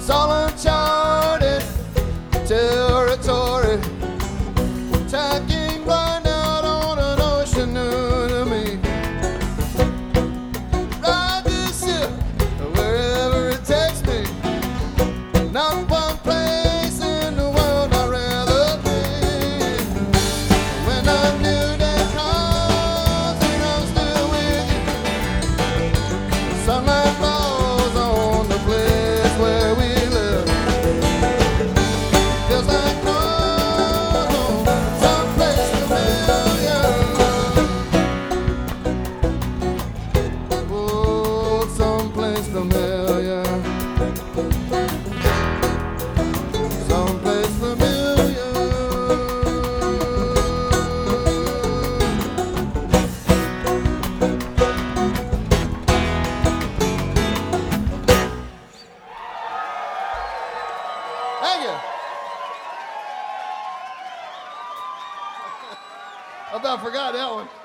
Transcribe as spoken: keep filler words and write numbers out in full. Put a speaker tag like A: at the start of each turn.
A: all uncharted territory, tacking blind out on an ocean new to me. Ride this ship wherever it takes me, not one place in the world I'd rather be. When I knew that comes and I'm still with you, sunlight falls on the place where we live. Feels like home, someplace familiar. Oh, someplace familiar. Someplace familiar. Thank you. I about forgot that one.